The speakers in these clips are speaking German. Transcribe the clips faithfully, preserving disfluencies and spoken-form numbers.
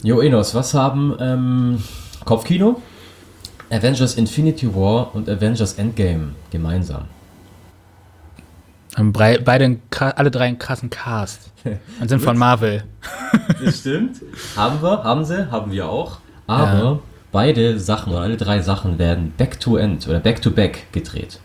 Jo, Enos, was haben ähm, Kopfkino, Avengers Infinity War und Avengers Endgame gemeinsam? Haben brei- beide einen, kra- alle drei einen krassen Cast und sind von Gut. Marvel. Das stimmt. Haben wir, haben sie, haben wir auch. Aber Ja. beide Sachen oder alle drei Sachen werden back-to-end oder back-to-back gedreht.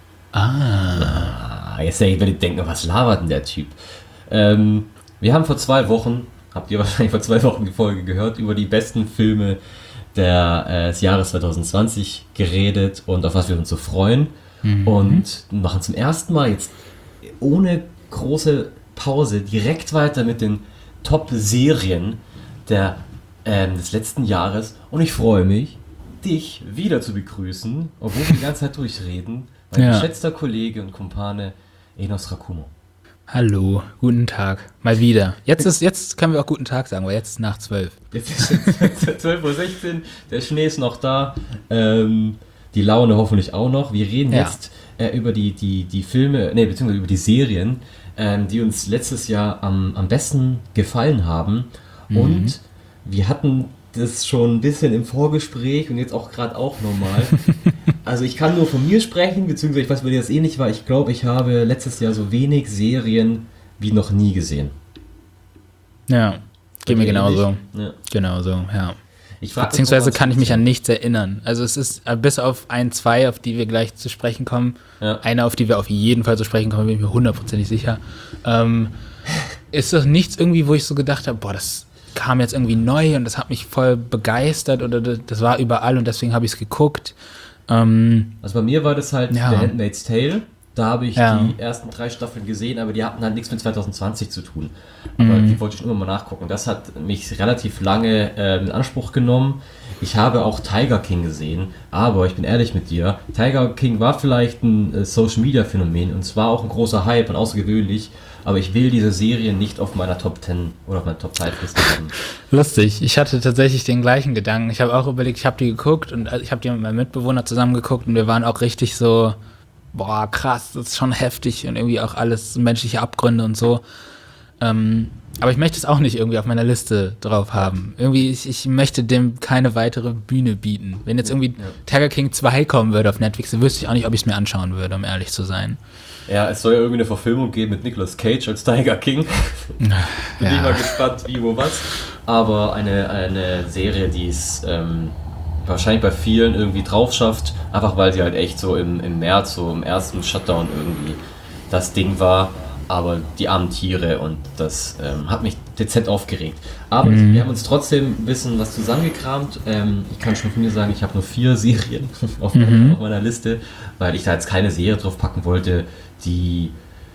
Ah. Ah, jetzt werdet ihr denken, was labert denn der Typ? Ähm, wir haben vor zwei Wochen, habt ihr wahrscheinlich vor zwei Wochen die Folge gehört, über die besten Filme der, äh, des Jahres zwanzig zwanzig geredet und auf was wir uns so freuen. Und machen zum ersten Mal jetzt ohne große Pause direkt weiter mit den Top-Serien der, ähm, des letzten Jahres. Und ich freue mich, dich wieder zu begrüßen, obwohl wir die ganze Zeit durchreden, mein Ja. geschätzter Kollege und Kumpane Enos Rakumo. Hallo, guten Tag. Mal wieder. Jetzt ist, jetzt können wir auch guten Tag sagen, weil jetzt ist nach zwölf. Jetzt ist es zwölf Uhr sechzehn, der Schnee ist noch da, ähm, die Laune hoffentlich auch noch. Wir reden Ja. jetzt äh, über die, die, die Filme, nee, beziehungsweise über die Serien, ähm, die uns letztes Jahr am, am besten gefallen haben. Und wir hatten das schon ein bisschen im Vorgespräch und jetzt auch gerade auch nochmal. Also ich kann nur von mir sprechen, beziehungsweise ich weiß, bei dir das ähnlich war. Ich glaube, ich habe letztes Jahr so wenig Serien wie noch nie gesehen. Ja, geht mir dir genauso. ähnlich? Ja. Genauso, ja. Ich frag mich, Beziehungsweise woran es kann ich mich liegt. an nichts erinnern. Also es ist äh, bis auf ein, zwei, auf die wir gleich zu sprechen kommen, Ja. eine, auf die wir auf jeden Fall zu sprechen kommen, bin ich mir hundertprozentig sicher, ähm, ist das nichts irgendwie, wo ich so gedacht habe, boah, das kam jetzt irgendwie neu und das hat mich voll begeistert oder das, das war überall und deswegen habe ich es geguckt. Ähm, Also bei mir war das halt Ja. The Handmaid's Tale. Da habe ich Ja. die ersten drei Staffeln gesehen, aber die hatten halt nichts mit zwanzig zwanzig zu tun. Aber Mhm. die wollte ich schon immer mal nachgucken. Das hat mich relativ lange äh, in Anspruch genommen. Ich habe auch Tiger King gesehen, aber ich bin ehrlich mit dir, Tiger King war vielleicht ein äh, Social-Media-Phänomen und zwar auch ein großer Hype und außergewöhnlich, aber ich will diese Serie nicht auf meiner Top zehn oder auf meiner Top fünf Liste haben. Lustig, ich hatte tatsächlich den gleichen Gedanken. Ich habe auch überlegt, ich habe die geguckt und ich habe die mit meinem Mitbewohner zusammen geguckt und wir waren auch richtig so, boah, krass, das ist schon heftig und irgendwie auch alles menschliche Abgründe und so. Ähm, aber ich möchte es auch nicht irgendwie auf meiner Liste drauf haben. Irgendwie, ich, ich möchte dem keine weitere Bühne bieten. Wenn jetzt irgendwie Ja. Tiger King zwei kommen würde auf Netflix, dann wüsste ich auch nicht, ob ich es mir anschauen würde, um ehrlich zu sein. Ja, es soll ja irgendwie eine Verfilmung geben mit Nicolas Cage als Tiger King. Bin ich Ja. mal gespannt, wie, wo, was. Aber eine, eine Serie, die es ähm, wahrscheinlich bei vielen irgendwie drauf schafft, einfach weil sie halt echt so im, im März, so im ersten Shutdown irgendwie das Ding war. Aber die armen Tiere und das ähm, hat mich dezent aufgeregt. Aber wir haben uns trotzdem ein bisschen was zusammengekramt. Ähm, ich kann schon von mir sagen, ich habe nur vier Serien auf, meiner, auf meiner Liste, weil ich da jetzt keine Serie drauf packen wollte, die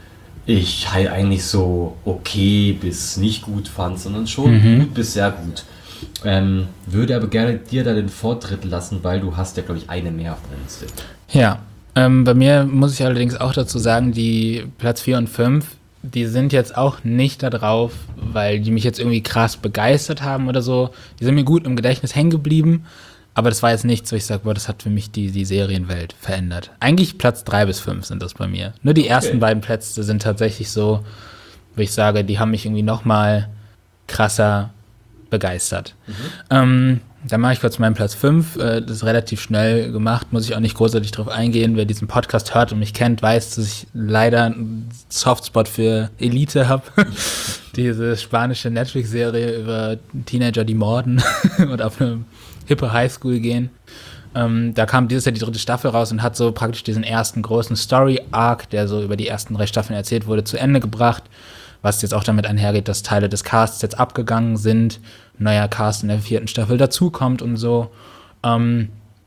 ich halt eigentlich so okay bis nicht gut fand, sondern schon gut bis sehr gut. Ähm, würde aber gerne dir da den Vortritt lassen, weil du hast ja, glaube ich, eine mehr auf der Liste. Ja, ähm, bei mir muss ich allerdings auch dazu sagen, die Platz vier und fünf, die sind jetzt auch nicht da drauf, weil die mich jetzt irgendwie krass begeistert haben oder so. Die sind mir gut im Gedächtnis hängen geblieben, aber das war jetzt nichts, wo ich sage, boah, das hat für mich die, die Serienwelt verändert. Eigentlich Platz drei bis fünf sind das bei mir. Nur die ersten beiden Plätze sind tatsächlich so, wo ich sage, die haben mich irgendwie noch mal krasser begeistert. Ähm, dann mache ich kurz meinen Platz fünf. Äh, das ist relativ schnell gemacht, muss ich auch nicht großartig drauf eingehen. Wer diesen Podcast hört und mich kennt, weiß, dass ich leider einen Softspot für Elite habe. Diese spanische Netflix-Serie über Teenager, die morden und auf eine hippe Highschool gehen. Ähm, da kam dieses Jahr die dritte Staffel raus und hat so praktisch diesen ersten großen Story-Arc, der so über die ersten drei Staffeln erzählt wurde, zu Ende gebracht. Was jetzt auch damit einhergeht, dass Teile des Casts jetzt abgegangen sind, ein neuer Cast in der vierten Staffel dazukommt und so. Ähm,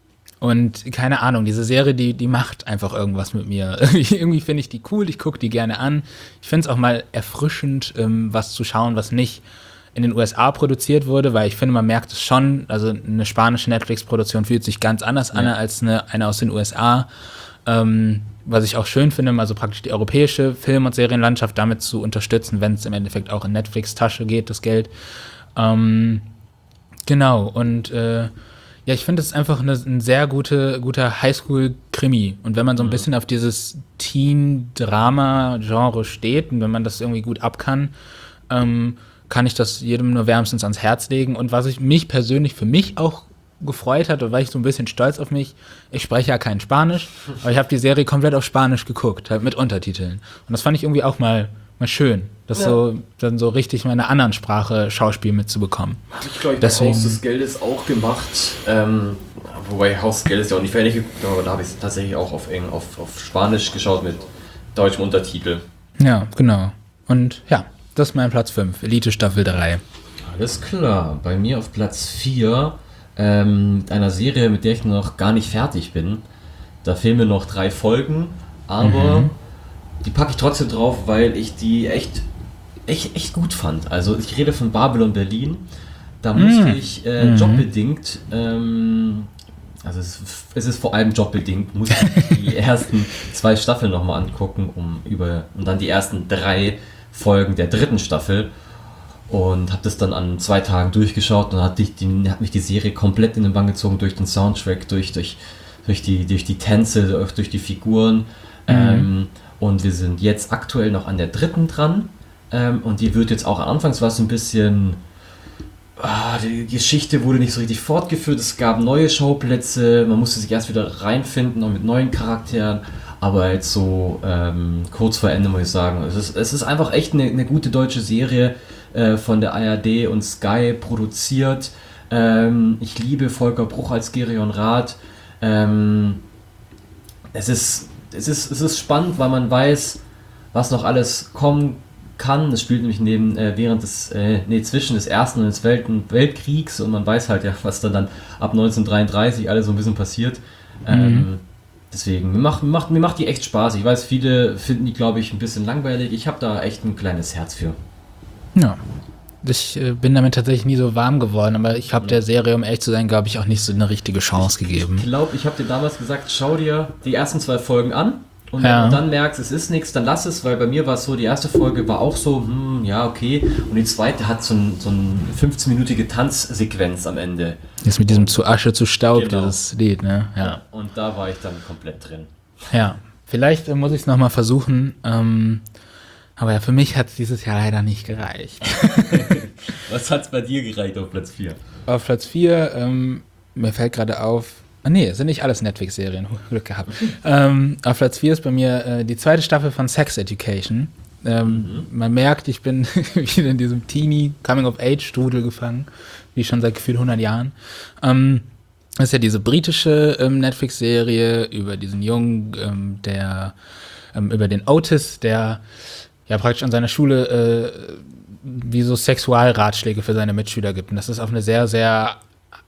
und keine Ahnung, diese Serie, die, die macht einfach irgendwas mit mir. Irgendwie finde ich die cool, ich gucke die gerne an. Ich finde es auch mal erfrischend, ähm, was zu schauen, was nicht in den U S A produziert wurde, weil ich finde, man merkt es schon, also eine spanische Netflix-Produktion fühlt sich ganz anders an als eine, eine aus den U S A. Ähm, was ich auch schön finde, also praktisch die europäische Film- und Serienlandschaft damit zu unterstützen, wenn es im Endeffekt auch in Netflix-Tasche geht, das Geld. Ähm, genau, und äh, ja, ich finde, es ist einfach eine, ein sehr gute, guter Highschool-Krimi. Und wenn man so ein bisschen auf dieses Teen-Drama-Genre steht und wenn man das irgendwie gut ab kann, ähm, kann ich das jedem nur wärmstens ans Herz legen. Und was ich mich persönlich für mich auch gefreut hat, und war ich so ein bisschen stolz auf mich, ich spreche ja kein Spanisch, aber ich habe die Serie komplett auf Spanisch geguckt, halt mit Untertiteln. Und das fand ich irgendwie auch mal, mal schön, das ja. so dann so richtig mal in einer anderen Sprache Schauspiel mitzubekommen. Habe ich, glaube ich, bei Haus des Geldes auch gemacht. Ähm, wobei Haus des Geldes ja auch nicht fertig geguckt, aber da habe ich es tatsächlich auch auf, Eng, auf, auf Spanisch geschaut mit deutschem Untertitel. Ja, genau. Und ja, das ist mein Platz fünf, Elite Staffel drei. Alles klar. Bei mir auf Platz vier ähm, mit einer Serie, mit der ich noch gar nicht fertig bin. Da fehlen mir noch drei Folgen, aber mhm. die packe ich trotzdem drauf, weil ich die echt, echt, echt gut fand. Also ich rede von Babylon Berlin. Da mhm. musste ich äh, mhm. jobbedingt, ähm, also es, es ist vor allem jobbedingt, musste ich die ersten zwei Staffeln nochmal angucken, um über und dann die ersten drei Folgen der dritten Staffel. Und habe das dann an zwei Tagen durchgeschaut und hat, die, die, hat mich die Serie komplett in den Bann gezogen durch den Soundtrack, durch, durch, durch, die, durch die Tänze, durch, durch die Figuren. Mhm. Ähm, und wir sind jetzt aktuell noch an der dritten dran. Ähm, und die wird jetzt auch, anfangs war es ein bisschen, ah, die Geschichte wurde nicht so richtig fortgeführt. Es gab neue Schauplätze, man musste sich erst wieder reinfinden und mit neuen Charakteren. Aber jetzt so ähm, kurz vor Ende muss ich sagen, es ist, es ist einfach echt eine, eine gute deutsche Serie, äh, von der A R D und Sky produziert. Ähm, ich liebe Volker Bruch als Gerion Rath. Ähm, es ist, es ist, es ist spannend, weil man weiß, was noch alles kommen kann. Es spielt nämlich neben, äh, während des, äh, nee, zwischen des Ersten und des Welten, Weltkriegs und man weiß halt ja, was da dann ab neunzehnhundertdreiunddreißig alles so ein bisschen passiert. Mhm. Ähm, Deswegen, mir macht, mir, macht, mir macht die echt Spaß. Ich weiß, viele finden die, glaube ich, ein bisschen langweilig. Ich habe da echt ein kleines Herz für. Ja, ich äh, bin damit tatsächlich nie so warm geworden, aber ich habe ja. der Serie, um ehrlich zu sein, glaube ich, auch nicht so eine richtige Chance ich, gegeben. Ich glaube, ich habe dir damals gesagt, schau dir die ersten zwei Folgen an und ja. wenn du dann merkst, es ist nichts, dann lass es, weil bei mir war es so, die erste Folge war auch so, hm, ja, okay, und die zweite hat so, ein, so eine fünfzehn-minütige Tanzsequenz am Ende. Jetzt mit diesem und, zu Asche, zu Staub, genau. dieses Lied, ne? Ja. ja. Und da war ich dann komplett drin. Ja, vielleicht äh, muss ich es nochmal versuchen, ähm, aber ja, für mich hat es dieses Jahr leider nicht gereicht. Was hat es bei dir gereicht auf Platz vier? Auf Platz vier, ähm, mir fällt gerade auf, ah nee, sind nicht alles Netflix-Serien, Glück gehabt. ähm, auf Platz vier ist bei mir äh, die zweite Staffel von Sex Education. Ähm, mhm. Man merkt, ich bin wieder in diesem Teenie-Coming-of-Age-Strudel gefangen, wie schon seit gefühlt hundert Jahren. Ähm, das ist ja diese britische ähm, Netflix-Serie über diesen Jungen, ähm, der, ähm, über den Otis, der ja praktisch an seiner Schule äh, wie so Sexualratschläge für seine Mitschüler gibt. Und das ist auf eine sehr, sehr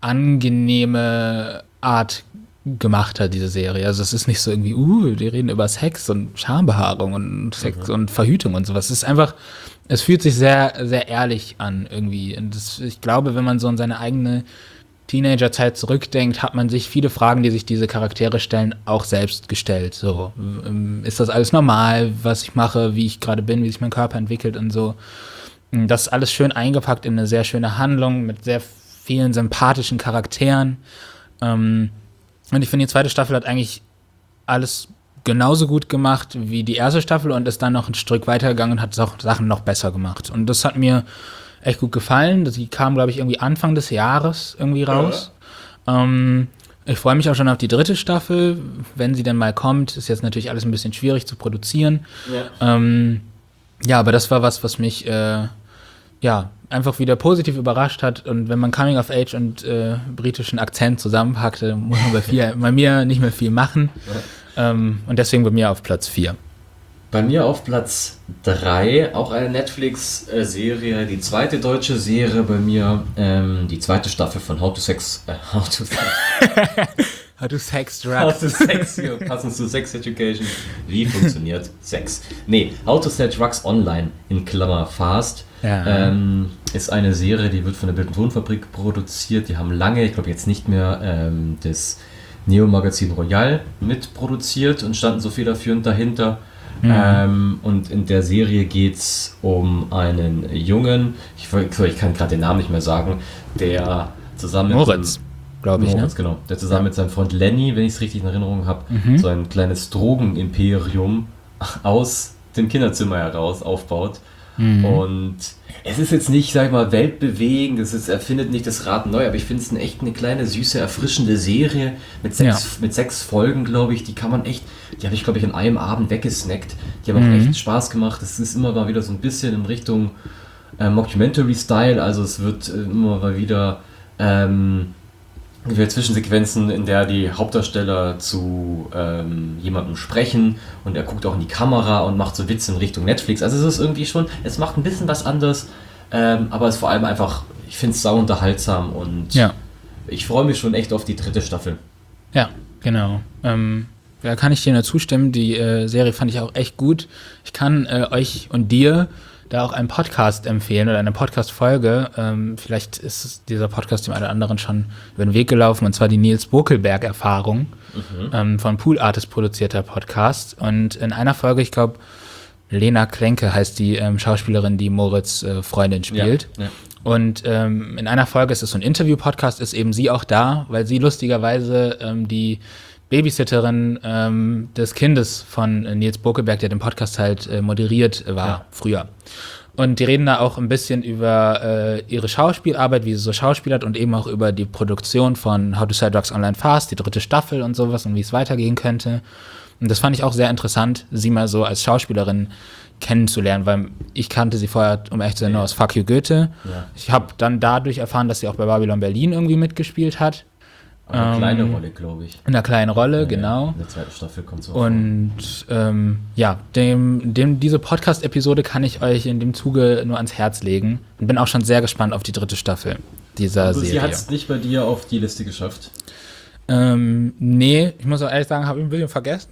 angenehme Art gemacht hat, diese Serie. Also es ist nicht so irgendwie, uh, die reden über Sex und Schambehaarung und Sex mhm. und Verhütung und sowas. Es ist einfach, es fühlt sich sehr, sehr ehrlich an irgendwie. Und das, ich glaube, wenn man so an seine eigene Teenagerzeit zurückdenkt, hat man sich viele Fragen, die sich diese Charaktere stellen, auch selbst gestellt. So, ist das alles normal, was ich mache, wie ich gerade bin, wie sich mein Körper entwickelt und so. Das ist alles schön eingepackt in eine sehr schöne Handlung mit sehr vielen sympathischen Charakteren. Und ich finde, die zweite Staffel hat eigentlich alles genauso gut gemacht wie die erste Staffel und ist dann noch ein Stück weitergegangen und hat auch Sachen noch besser gemacht. Und das hat mir echt gut gefallen. Die kam, glaube ich, irgendwie Anfang des Jahres irgendwie raus. Ja. Ähm, ich freue mich auch schon auf die dritte Staffel, wenn sie denn mal kommt. Ist jetzt natürlich alles ein bisschen schwierig zu produzieren. Ja, ähm, ja aber das war was, was mich äh, ja einfach wieder positiv überrascht hat. Und wenn man Coming of Age und äh, britischen Akzent zusammenpackte, muss man bei, viel, bei mir nicht mehr viel machen. Ja. Ähm, und deswegen bei mir auf Platz vier. Bei mir auf Platz drei, auch eine Netflix-Serie, die zweite deutsche Serie bei mir, ähm, die zweite Staffel von How to Sex, äh, How to Sex, How to Sex Drugs. How to Sex, ja, passend zu Sex Education. Wie funktioniert Sex? Nee, How to Sell Drugs Online, in Klammer Fast, ja. ähm, ist eine Serie, die wird von der Bild- und Tonfabrik produziert. Die haben lange, ich glaube jetzt nicht mehr, ähm, das Neo-Magazin Royal mitproduziert und standen so federführend dahinter. Mhm. Ähm, und in der Serie geht es um einen Jungen, ich, ich kann gerade den Namen nicht mehr sagen, der zusammen Moritz, glaube ich, Moritz, ne? genau, der zusammen mit seinem Freund Lenny, wenn ich es richtig in Erinnerung habe, mhm. so ein kleines Drogenimperium aus dem Kinderzimmer heraus aufbaut. Mhm. Und es ist jetzt nicht, sag ich mal, weltbewegend, es ist, erfindet nicht das Rad neu, aber ich finde es eine, echt eine kleine, süße, erfrischende Serie mit sechs, ja. mit sechs Folgen, glaube ich. Die kann man echt, die habe ich, glaube ich, an einem Abend weggesnackt. Die haben mhm. auch echt Spaß gemacht. Es ist immer mal wieder so ein bisschen in Richtung äh, Mockumentary-Style, also es wird äh, immer mal wieder ähm, Zwischensequenzen, in der die Hauptdarsteller zu ähm, jemandem sprechen und er guckt auch in die Kamera und macht so Witze in Richtung Netflix. Also es ist irgendwie schon, es macht ein bisschen was anderes, ähm, aber es ist vor allem einfach, ich finde es sau unterhaltsam und ja. ich freue mich schon echt auf die dritte Staffel. Ja, genau. Ähm, da kann ich dir nur zustimmen, die äh, Serie fand ich auch echt gut. Ich kann äh, euch und dir da auch einen Podcast empfehlen oder eine Podcast-Folge. Ähm, vielleicht ist dieser Podcast dem einen oder anderen schon über den Weg gelaufen, und zwar die Nils Bokelberg-Erfahrung, mhm. ähm, von Pool Artist produzierter Podcast. Und in einer Folge, ich glaube, Lena Klenke heißt die ähm, Schauspielerin, die Moritz äh, Freundin spielt. Ja, ja. Und ähm, in einer Folge, es ist so ein Interview-Podcast, ist eben sie auch da, weil sie lustigerweise ähm, die Babysitterin ähm, des Kindes von äh, Nils Bokelberg, der den Podcast halt äh, moderiert äh, war, ja. früher. Und die reden da auch ein bisschen über äh, ihre Schauspielarbeit, wie sie so schauspielert, und eben auch über die Produktion von How to Sell Drugs Online Fast, die dritte Staffel und sowas und wie es weitergehen könnte. Und das fand ich auch sehr interessant, sie mal so als Schauspielerin kennenzulernen, weil ich kannte sie vorher, um echt zu sein, nur aus Fuck You Goethe. Ja. Ich habe dann dadurch erfahren, dass sie auch bei Babylon Berlin irgendwie mitgespielt hat. Eine ähm, kleine Rolle, glaube ich. In einer kleinen Rolle, ja, genau. In der zweiten Staffel kommt es auch. Und ähm, ja, dem, dem, diese Podcast-Episode kann ich euch in dem Zuge nur ans Herz legen und bin auch schon sehr gespannt auf die dritte Staffel dieser also Serie. Sie hat es nicht bei dir auf die Liste geschafft? Ähm, nee, ich muss auch ehrlich sagen, habe ich ein bisschen vergessen.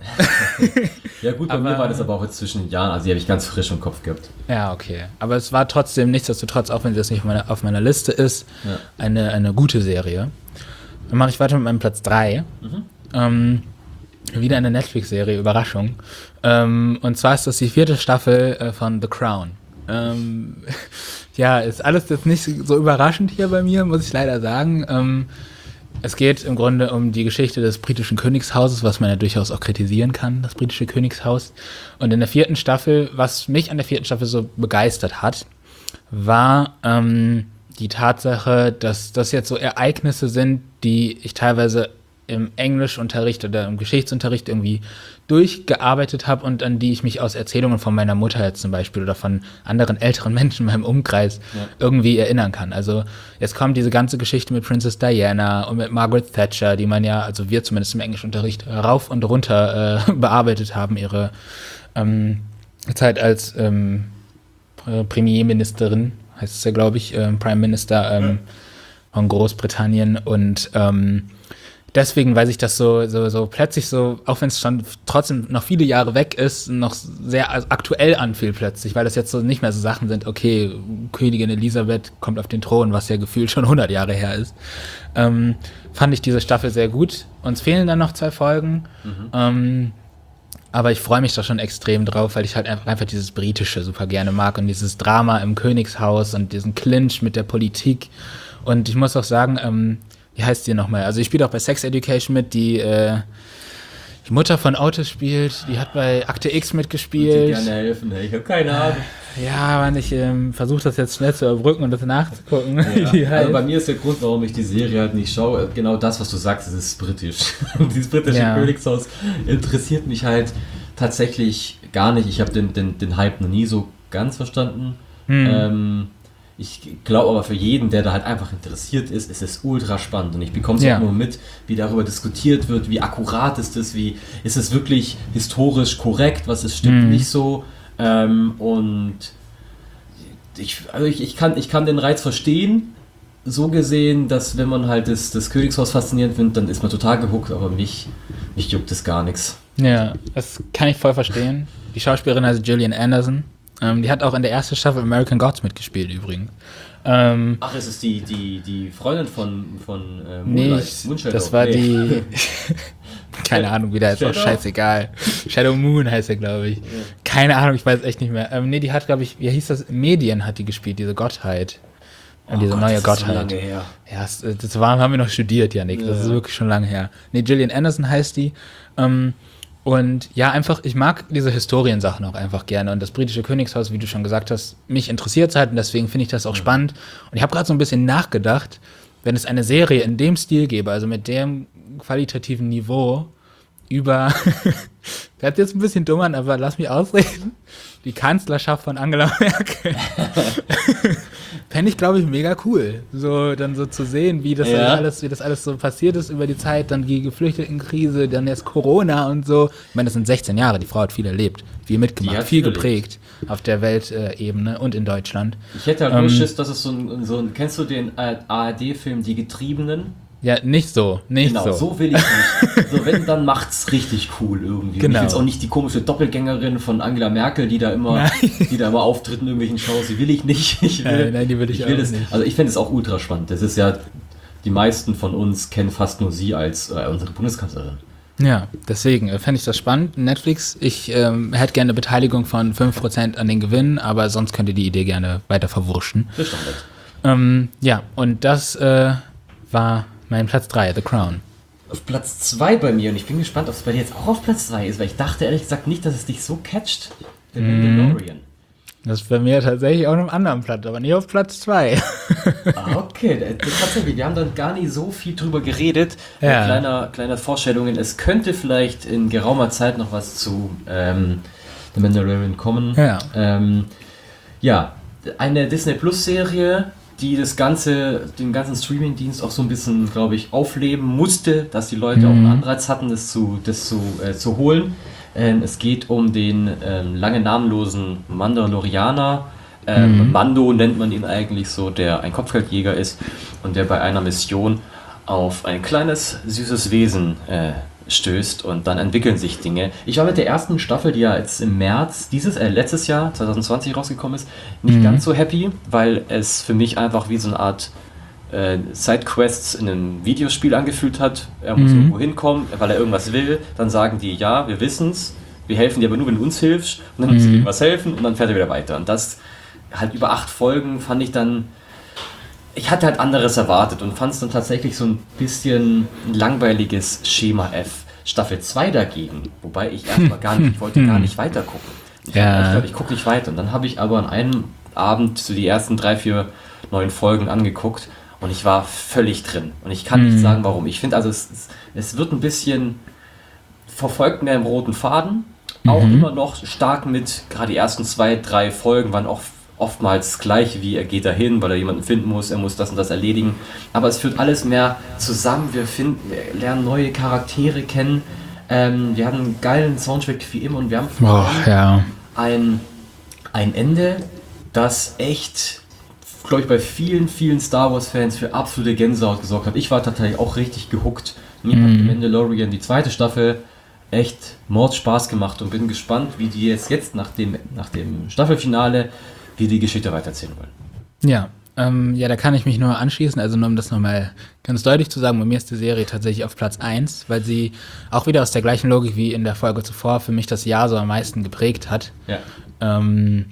Ja gut, bei aber, mir war das aber auch jetzt zwischen den Jahren, also die habe ich ganz frisch im Kopf gehabt. Ja, okay. Aber es war trotzdem, nichtsdestotrotz, auch wenn das nicht auf meiner, auf meiner Liste ist, ja. eine, eine gute Serie. Dann mache ich weiter mit meinem Platz drei. Mhm. Ähm, wieder eine Netflix-Serie, Überraschung. Ähm, und zwar ist das die vierte Staffel äh, von The Crown. Ähm, ja, ist alles jetzt nicht so überraschend hier bei mir, muss ich leider sagen. Ähm, es geht im Grunde um die Geschichte des britischen Königshauses, was man ja durchaus auch kritisieren kann, das britische Königshaus. Und in der vierten Staffel, was mich an der vierten Staffel so begeistert hat, war ähm, die Tatsache, dass das jetzt so Ereignisse sind, die ich teilweise im Englischunterricht oder im Geschichtsunterricht irgendwie durchgearbeitet habe und an die ich mich aus Erzählungen von meiner Mutter jetzt zum Beispiel oder von anderen älteren Menschen in meinem Umkreis ja. irgendwie erinnern kann. Also jetzt kommt diese ganze Geschichte mit Princess Diana und mit Margaret Thatcher, die man ja, also wir zumindest im Englischunterricht, rauf und runter äh, bearbeitet haben, ihre ähm, Zeit als ähm, Premierministerin, heißt es ja, glaube ich, äh, Prime Minister ähm, ja. von Großbritannien. Und ähm, deswegen, weil sich das so, so, so plötzlich so, auch wenn es schon trotzdem noch viele Jahre weg ist, noch sehr aktuell anfühlt plötzlich, weil das jetzt so nicht mehr so Sachen sind, okay, Königin Elisabeth kommt auf den Thron, was ja gefühlt schon hundert Jahre her ist, ähm, fand ich diese Staffel sehr gut. Uns fehlen dann noch zwei Folgen, mhm. ähm, aber ich freue mich da schon extrem drauf, weil ich halt einfach, einfach dieses Britische super gerne mag und dieses Drama im Königshaus und diesen Clinch mit der Politik. Und ich muss auch sagen, ähm, wie heißt die nochmal? Also ich spiele auch bei Sex Education mit, die äh, die Mutter von Otis spielt, die hat bei Akte X mitgespielt. Ich würde gerne helfen, ich habe keine Ahnung. Ja, Mann, ich ähm, versuche das jetzt schnell zu überbrücken und das nachzugucken. Ja. Also bei mir ist der Grund, warum ich die Serie halt nicht schaue, genau das, was du sagst, es ist britisch. Dieses britische ja. Königshaus interessiert mich halt tatsächlich gar nicht. Ich habe den, den, den Hype noch nie so ganz verstanden. Hm. Ähm, Ich glaube aber für jeden, der da halt einfach interessiert ist, ist es ultra spannend. Und ich bekomme es ja. auch nur mit, wie darüber diskutiert wird, wie akkurat ist es, wie ist es wirklich historisch korrekt, was ist, stimmt mhm. nicht so. Ähm, und ich, also ich, ich, kann, ich kann den Reiz verstehen, so gesehen, dass wenn man halt das, das Königshaus faszinierend findet, dann ist man total gehuckt, aber mich, mich juckt es gar nichts. Ja, das kann ich voll verstehen. Die Schauspielerin heißt Gillian Anderson. Ähm, die hat auch in der ersten Staffel American Gods mitgespielt übrigens. Ähm, Ach, es ist die, die, die Freundin von, von äh, Moonlight. Nee, das war nee. die... Keine Ahnung, wie der ist, auch scheißegal. Shadow Moon heißt er, glaube ich. Ja. Keine Ahnung, ich weiß echt nicht mehr. Ähm, nee, die hat, glaube ich, wie hieß das? Medien hat die gespielt, diese Gottheit. Oh diese Gott, neue das Gottheit. Ist so lange her. Ja, das, das war, haben wir noch studiert, Janik. Ja. Das ist wirklich schon lange her. Nee, Gillian Anderson heißt die. Ähm, Und ja, einfach, ich mag diese Historiensachen auch einfach gerne. Und das britische Königshaus, wie du schon gesagt hast, mich interessiert es halt und deswegen finde ich das auch mhm. spannend. Und ich habe gerade so ein bisschen nachgedacht, wenn es eine Serie in dem Stil gäbe, also mit dem qualitativen Niveau über, hört jetzt ein bisschen dumm an, aber lass mich ausreden, die Kanzlerschaft von Angela Merkel. Fände ich, glaube ich, mega cool, so dann so zu sehen, wie das, ja. alles, wie das alles so passiert ist über die Zeit, dann die Geflüchtetenkrise, dann jetzt Corona und so. Ich meine, das sind sechzehn Jahre, die Frau hat viel erlebt, viel mitgemacht, viel geprägt erlebt. Auf der Weltebene und in Deutschland. Ich hätte halt ähm, nur Schiss, dass es so ein, so ein, kennst du den A R D-Film Die Getriebenen? Ja, nicht so, nicht genau, so. Genau, so will ich nicht. So, wenn, dann macht's richtig cool irgendwie. Genau. Ich will auch nicht die komische Doppelgängerin von Angela Merkel, die da immer, nein. die da immer auftritt in irgendwelchen Shows, die will ich nicht. Ich will, nein, nein, die will ich, ich will auch das, nicht. Also ich fände es auch ultra spannend. Das ist ja, die meisten von uns kennen fast nur sie als äh, unsere Bundeskanzlerin. Ja, deswegen äh, fände ich das spannend. Netflix, ich ähm, hätte gerne eine Beteiligung von fünf Prozent an den Gewinnen, aber sonst könnt ihr die Idee gerne weiter verwurschen. Das ist nett. Ähm, ja, und das äh, war mein Platz drei, The Crown. Auf Platz zwei bei mir und ich bin gespannt, ob es bei dir jetzt auch auf Platz zwei ist, weil ich dachte ehrlich gesagt nicht, dass es dich so catcht, The Mandalorian. Das ist bei mir tatsächlich auch auf einem anderen Platz, aber nicht auf Platz zwei. Ah, okay, tatsächlich, wir haben dann gar nicht so viel drüber geredet. Ja. Kleiner, kleine Vorstellungen, es könnte vielleicht in geraumer Zeit noch was zu ähm, The Mandalorian kommen. Ja. Ähm, ja, eine Disney Plus Serie, die das ganze, den ganzen Streaming-Dienst auch so ein bisschen, glaube ich, aufleben musste, dass die Leute mhm. auch einen Anreiz hatten, das zu, das zu, äh, zu holen. Ähm, es geht um den ähm, lange namenlosen Mandalorianer. Ähm, mhm. Mando nennt man ihn eigentlich so, der ein Kopfgeldjäger ist und der bei einer Mission auf ein kleines, süßes Wesen äh, stößt und dann entwickeln sich Dinge. Ich war mit der ersten Staffel, die ja jetzt im März dieses, äh, letztes Jahr, zwanzig zwanzig rausgekommen ist, nicht mhm. ganz so happy, weil es für mich einfach wie so eine Art äh, Sidequests in einem Videospiel angefühlt hat. Er muss mhm. irgendwo hinkommen, weil er irgendwas will, dann sagen die, ja, wir wissen's, wir helfen dir aber nur, wenn du uns hilfst und dann mhm. muss ich irgendwas helfen und dann fährt er wieder weiter. Und das halt über acht Folgen fand ich dann, ich hatte halt anderes erwartet und fand es dann tatsächlich so ein bisschen ein langweiliges Schema F. Staffel zwei dagegen, wobei ich erstmal gar nicht, ich wollte gar nicht weiter gucken. Ich ja. glaube, ich gucke nicht weiter. Und dann habe ich aber an einem Abend so die ersten drei, vier neuen Folgen angeguckt und ich war völlig drin. Und ich kann nicht sagen, warum. Ich finde also, es, es wird ein bisschen verfolgt mehr im roten Faden, auch mhm. immer noch stark mit, gerade die ersten zwei, drei Folgen waren auch oftmals das Gleiche, wie er geht dahin, weil er jemanden finden muss, er muss das und das erledigen. Aber es führt alles mehr zusammen, wir, finden, wir lernen neue Charaktere kennen, ähm, wir haben einen geilen Soundtrack wie immer und wir haben oh, ja. ein, ein Ende, das echt, glaube ich, bei vielen, vielen Star Wars-Fans für absolute Gänsehaut gesorgt hat. Ich war tatsächlich auch richtig gehuckt. Mir hat mm. Mandalorian, die zweite Staffel, echt Mordspaß gemacht und bin gespannt, wie die jetzt, jetzt nach dem, nach dem Staffelfinale wie die Geschichte weitererzählen wollen. Ja, ähm, ja, da kann ich mich nur anschließen. Also nur um das nochmal ganz deutlich zu sagen, bei mir ist die Serie tatsächlich auf Platz eins, weil sie auch wieder aus der gleichen Logik wie in der Folge zuvor für mich das Jahr so am meisten geprägt hat. Ja. Ähm,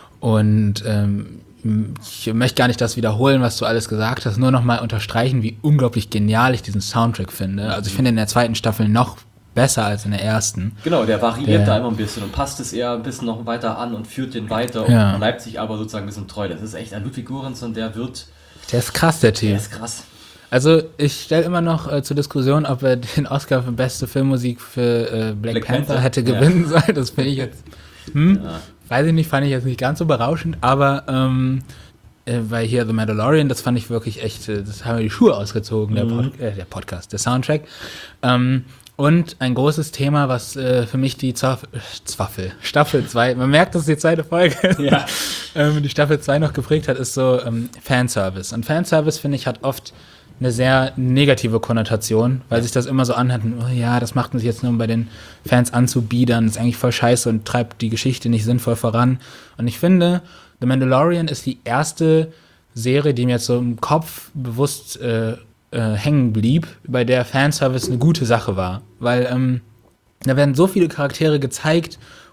und ähm, ich möchte gar nicht das wiederholen, was du alles gesagt hast, nur nochmal unterstreichen, wie unglaublich genial ich diesen Soundtrack finde. Also ich finde in der zweiten Staffel noch besser als in der ersten. Genau, der variiert der, da immer ein bisschen und passt es eher ein bisschen noch weiter an und führt den weiter ja. und bleibt sich aber sozusagen ein bisschen treu. Das ist echt ein Ludwig Göransson, der wird... Der ist krass, der Typ. Der ist krass. Also ich stelle immer noch äh, zur Diskussion, ob er den Oscar für beste Filmmusik für äh, Black, Black Panther, Panther hätte gewinnen ja. sollen. Das finde ich jetzt... Hm, ja. Weiß ich nicht, fand ich jetzt nicht ganz so berauschend, aber ähm, äh, weil hier The Mandalorian, das fand ich wirklich echt, äh, das haben wir die Schuhe ausgezogen, der, Pod, äh, der Podcast, der Soundtrack. Ähm, Und ein großes Thema, was äh, für mich die Zwaff- Zwaffel, Staffel zwei, man merkt, das ist die zweite Folge, ja. ähm, die Staffel zwei noch geprägt hat, ist so ähm, Fanservice. Und Fanservice, finde ich, hat oft eine sehr negative Konnotation, weil sich das immer so anhört, oh ja, das macht man sich jetzt nur, um bei den Fans anzubiedern, ist eigentlich voll scheiße und treibt die Geschichte nicht sinnvoll voran. Und ich finde, The Mandalorian ist die erste Serie, die mir jetzt so im Kopf bewusst äh, Äh, hängen blieb, bei der Fanservice eine gute Sache war. Weil ähm, da werden so viele Charaktere gezeigt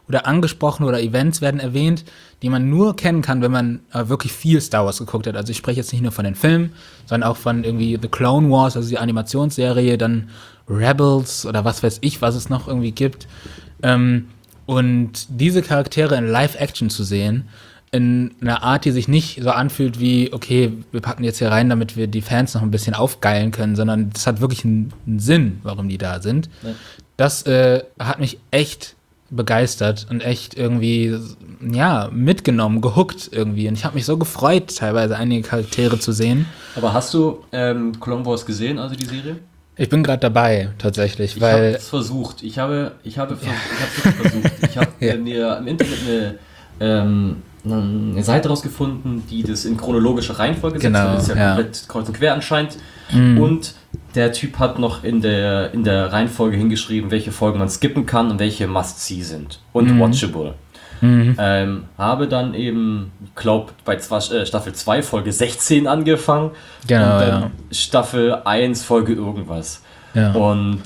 oder angesprochen oder Events werden erwähnt, die man nur kennen kann, wenn man äh, wirklich viel Star Wars geguckt hat. Also ich spreche jetzt nicht nur von den Filmen, sondern auch von irgendwie The Clone Wars, also die Animationsserie, dann Rebels oder was weiß ich, was es noch irgendwie gibt. Ähm, und diese Charaktere in Live-Action zu sehen, in einer Art, die sich nicht so anfühlt wie, okay, wir packen jetzt hier rein, damit wir die Fans noch ein bisschen aufgeilen können, sondern das hat wirklich einen, einen Sinn, warum die da sind. Ja. Das äh, hat mich echt begeistert und echt irgendwie, ja, mitgenommen, gehuckt irgendwie. Und ich habe mich so gefreut, teilweise einige Charaktere zu sehen. Aber hast du ähm, Clone Wars gesehen, also die Serie? Ich bin gerade dabei, tatsächlich, ich weil... Ich habe es versucht. Ich habe ich habe ja. ich habe es versucht. Ich habe ja. mir im Internet eine... Ähm, eine Seite rausgefunden, die das in chronologischer Reihenfolge setzt. Genau, Das ist ja, ja komplett kreuz und quer anscheinend. Mm. Und der Typ hat noch in der, in der Reihenfolge hingeschrieben, welche Folgen man skippen kann und welche Must-See sind. Und mm. watchable. Mm. Ähm, habe dann eben, ich glaube, bei zwei, äh, Staffel zwei, Folge sechzehn angefangen. Genau, und dann ja. Staffel eins, Folge irgendwas. Ja. Und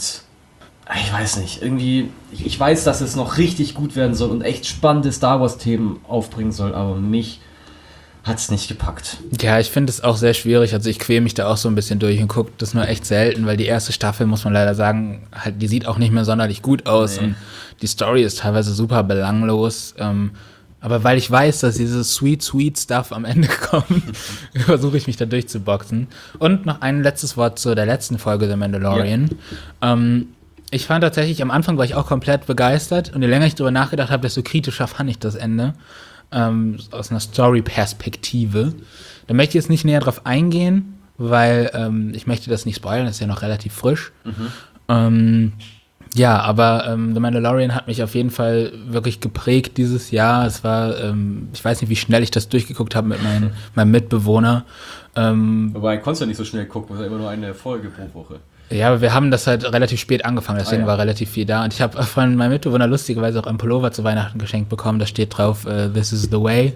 ich weiß nicht, irgendwie, ich weiß, dass es noch richtig gut werden soll und echt spannende Star Wars-Themen aufbringen soll, aber mich hat es nicht gepackt. Ja, ich finde es auch sehr schwierig, also ich quäle mich da auch so ein bisschen durch und gucke das nur echt selten, weil die erste Staffel, muss man leider sagen, halt, die sieht auch nicht mehr sonderlich gut aus nee. Und die Story ist teilweise super belanglos, ähm, aber weil ich weiß, dass dieses sweet, sweet Stuff am Ende kommt, versuche ich mich da durchzuboxen. Und noch ein letztes Wort zu der letzten Folge The Mandalorian. Ja. Ähm, Ich fand tatsächlich, am Anfang war ich auch komplett begeistert und je länger ich darüber nachgedacht habe, desto kritischer fand ich das Ende, ähm, aus einer Story-Perspektive. Da möchte ich jetzt nicht näher drauf eingehen, weil ähm, ich möchte das nicht spoilern, das ist ja noch relativ frisch. Mhm. Ähm, ja, aber ähm, The Mandalorian hat mich auf jeden Fall wirklich geprägt dieses Jahr. Es war, ähm, ich weiß nicht, wie schnell ich das durchgeguckt habe mit mein, meinem Mitbewohner. Ähm, Wobei, konntest du ja nicht so schnell gucken, das ist ja immer nur eine Folge pro Woche. Ja, aber wir haben das halt relativ spät angefangen, deswegen ah, ja. war relativ viel da. Und ich habe von meinem Mitbewohner lustigerweise auch einen Pullover zu Weihnachten geschenkt bekommen. Da steht drauf, uh, this is the way.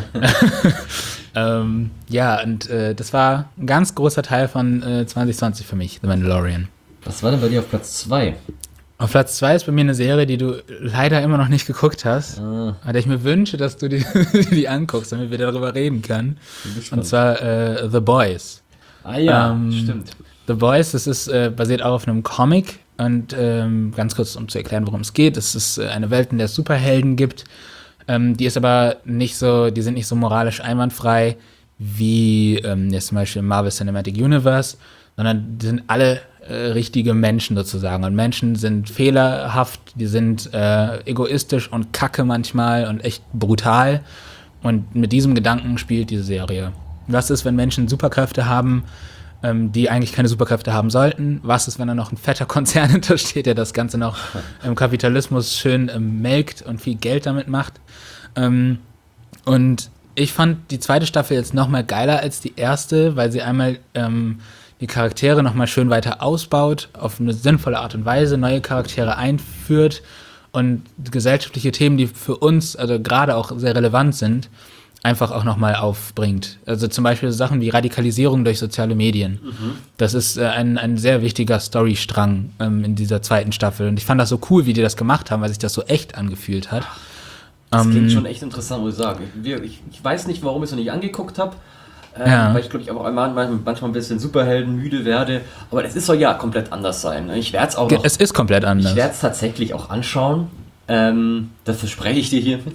ähm, ja, und äh, das war ein ganz großer Teil von äh, zwanzig zwanzig für mich, The Mandalorian. Was war denn bei dir auf Platz zwei? Auf Platz zwei ist bei mir eine Serie, die du leider immer noch nicht geguckt hast. Ah. Aber ich mir wünsche, dass du die, die anguckst, damit wir darüber reden können. Und zwar äh, The Boys. Ah ja, ähm, stimmt. The Boys, das ist äh, basiert auch auf einem Comic und ähm, ganz kurz, um zu erklären, worum es geht, es ist äh, eine Welt, in der es Superhelden gibt, ähm, die ist aber nicht so, die sind nicht so moralisch einwandfrei wie ähm, jetzt zum Beispiel im Marvel Cinematic Universe, sondern die sind alle äh, richtige Menschen sozusagen und Menschen sind fehlerhaft, die sind äh, egoistisch und kacke manchmal und echt brutal und mit diesem Gedanken spielt diese Serie. Was ist, wenn Menschen Superkräfte haben, die eigentlich keine Superkräfte haben sollten? Was ist, wenn da noch ein fetter Konzern hintersteht, der das Ganze noch im Kapitalismus schön ähm, melkt und viel Geld damit macht? Ähm, und ich fand die zweite Staffel jetzt noch mal geiler als die erste, weil sie einmal ähm, die Charaktere noch mal schön weiter ausbaut, auf eine sinnvolle Art und Weise, neue Charaktere einführt und gesellschaftliche Themen, die für uns also gerade auch sehr relevant sind, einfach auch nochmal aufbringt. Also zum Beispiel Sachen wie Radikalisierung durch soziale Medien. Mhm. Das ist äh, ein, ein sehr wichtiger Storystrang ähm, in dieser zweiten Staffel. Und ich fand das so cool, wie die das gemacht haben, weil sich das so echt angefühlt hat. Das ähm, klingt schon echt interessant, muss ich sagen. Ich, ich, ich weiß nicht, warum ich es noch nicht angeguckt habe. Ähm, ja. Weil ich glaube, ich auch manchmal, manchmal ein bisschen Superhelden müde werde. Aber es ist soll ja komplett anders sein. Ich werde es auch noch, Es ist komplett anders. Ich werde es tatsächlich auch anschauen. Ähm, das verspreche ich dir hiermit.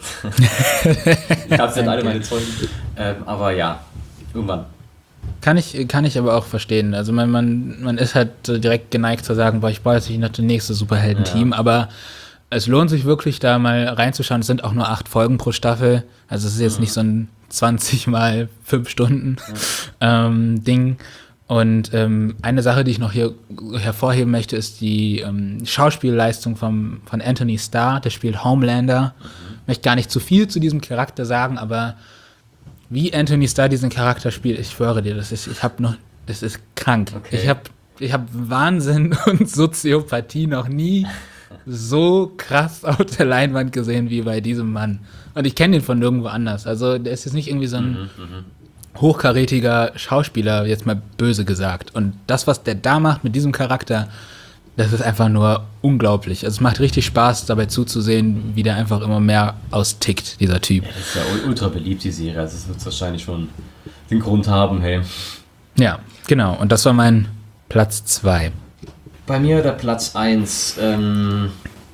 Ich habe es ja alle meine Zeugen. Ähm, aber ja, irgendwann. Kann ich, kann ich aber auch verstehen. Also man, man, man ist halt so direkt geneigt zu sagen, boah, ich brauche jetzt nicht noch das nächste Superhelden-Team, ja. Aber es lohnt sich wirklich, da mal reinzuschauen. Es sind auch nur acht Folgen pro Staffel. Also es ist jetzt mhm. nicht so ein zwanzig mal fünf Stunden ja. ähm, Ding. Und ähm, eine Sache, die ich noch hier hervorheben möchte, ist die ähm, Schauspielleistung vom, von Anthony Starr, der spielt Homelander. Mhm. Ich möchte gar nicht zu viel zu diesem Charakter sagen, aber wie Anthony Starr diesen Charakter spielt, ich schwöre dir, das ist, ich habe noch, das ist krank. Okay. Ich habe ich hab Wahnsinn und Soziopathie noch nie so krass auf der Leinwand gesehen wie bei diesem Mann. Und ich kenne ihn von nirgendwo anders. Also der ist jetzt nicht irgendwie so ein mhm, hochkarätiger Schauspieler, jetzt mal böse gesagt. Und das, was der da macht mit diesem Charakter, das ist einfach nur unglaublich. Also es macht richtig Spaß, dabei zuzusehen, wie der einfach immer mehr austickt, dieser Typ. Ja, das ist ja ultra beliebt, die Serie. Also es wird wahrscheinlich schon den Grund haben, hey. Ja, genau. Und das war mein Platz zwei. Bei mir der Platz eins. Ähm,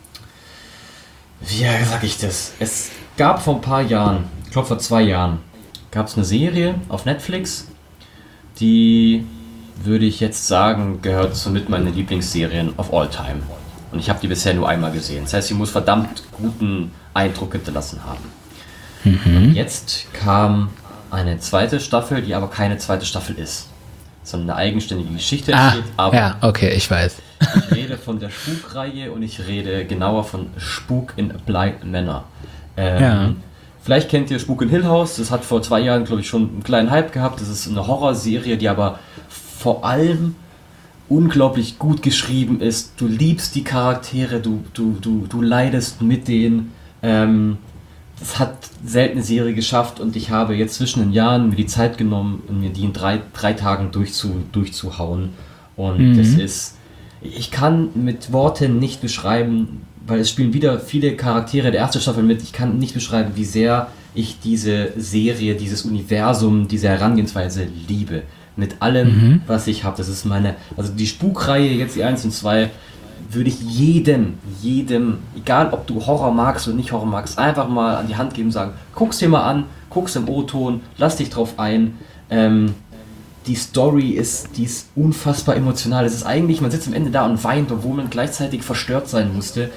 wie sag ich das? Es gab vor ein paar Jahren, ich glaube vor zwei Jahren, gab es eine Serie auf Netflix, die, würde ich jetzt sagen, gehört somit meine Lieblingsserien of all time. Und ich habe die bisher nur einmal gesehen. Das heißt, sie muss verdammt guten Eindruck hinterlassen haben. Mhm. Jetzt kam eine zweite Staffel, die aber keine zweite Staffel ist, sondern eine eigenständige Geschichte entsteht. Ah, aber ja, okay, ich weiß. Ich rede von der Spukreihe und ich rede genauer von Spuk in Bly Manor. Ähm, ja. Vielleicht kennt ihr Spuk in Hill House, das hat vor zwei Jahren, glaube ich, schon einen kleinen Hype gehabt. Das ist eine Horrorserie, die aber vor allem unglaublich gut geschrieben ist. Du liebst die Charaktere, du, du, du, du leidest mit denen. Ähm, das hat selten eine Serie geschafft und ich habe jetzt zwischen den Jahren mir die Zeit genommen, mir die in drei, drei Tagen durchzu, durchzuhauen. Und mhm. das ist, ich kann mit Worten nicht beschreiben, weil es spielen wieder viele Charaktere der ersten Staffel mit, ich kann nicht beschreiben, wie sehr ich diese Serie, dieses Universum, diese Herangehensweise liebe. Mit allem, mhm. was ich habe. Das ist meine, also die Spukreihe, jetzt die eins und zwei, würde ich jedem, jedem, egal ob du Horror magst oder nicht Horror magst, einfach mal an die Hand geben und sagen, guck's dir mal an, guck's im O-Ton, lass dich drauf ein. Ähm, die Story ist, die ist unfassbar emotional. Es ist eigentlich, man sitzt am Ende da und weint, obwohl man gleichzeitig verstört sein musste.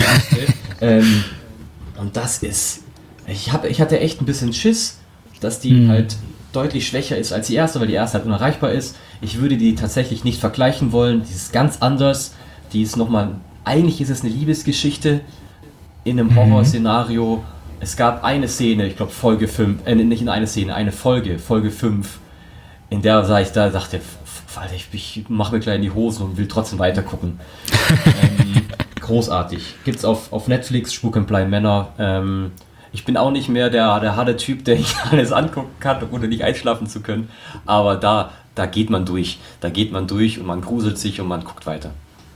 ähm, und das ist, ich, hab, ich hatte echt ein bisschen Schiss, dass die mhm. halt deutlich schwächer ist als die erste, weil die erste halt unerreichbar ist. Ich würde die tatsächlich nicht vergleichen wollen. Die ist ganz anders. Die ist nochmal, eigentlich ist es eine Liebesgeschichte in einem Horrorszenario. Es gab eine Szene, ich glaube Folge fünf, äh, nicht in eine Szene, eine Folge, Folge fünf, in der sah ich da, dachte, Alter, ich, ich mache mir gleich in die Hosen und will trotzdem weiter gucken. ähm, großartig. Gibt's auf, auf Netflix, Spuk in Bly Manor. Ähm, ich bin auch nicht mehr der, der harte Typ, der ich alles angucken kann, ohne nicht einschlafen zu können. Aber da, da geht man durch. Da geht man durch und man gruselt sich und man guckt weiter.